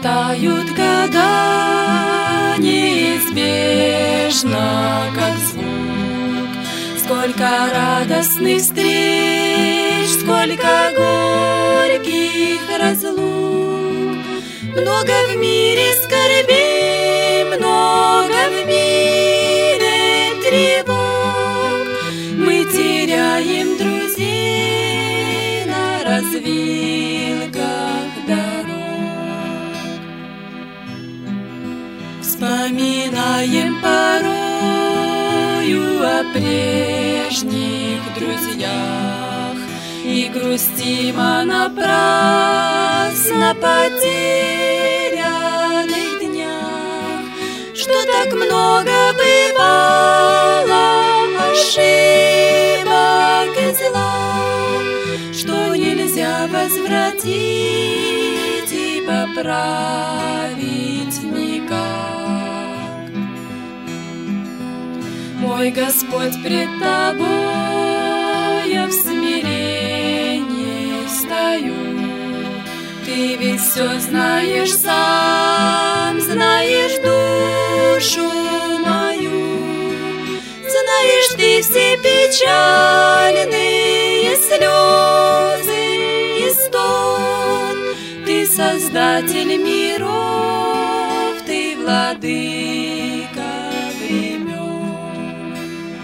Летают года неизбежно, как звук. Сколько радостных встреч, сколько горьких разлук. Много в мире скорбей, много в мире тревог. Мы теряем друзей на развилках дорог. Вспоминаем порою о прежних друзьях и грустим о напрасно потерянных днях, что так много бывало ошибок и зла, что нельзя возвратить и поправить никак. Мой Господь, пред Тобой я в смирении стою. Ты ведь все знаешь сам, знаешь душу мою. Знаешь Ты все печальные слезы и стон. Ты Создатель миров, Ты Владыка времен.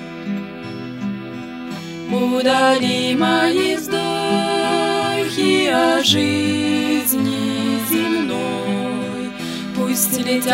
Удали мои вздохи о жизни земной, пусть летят